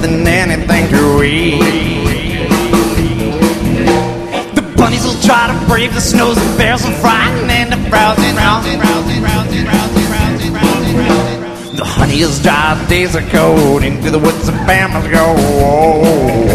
than anything to eat. The bunnies will try to brave the snows, the bears will frighten and the frozen round. The honey is dry, days are cold, into the woods the bammas go.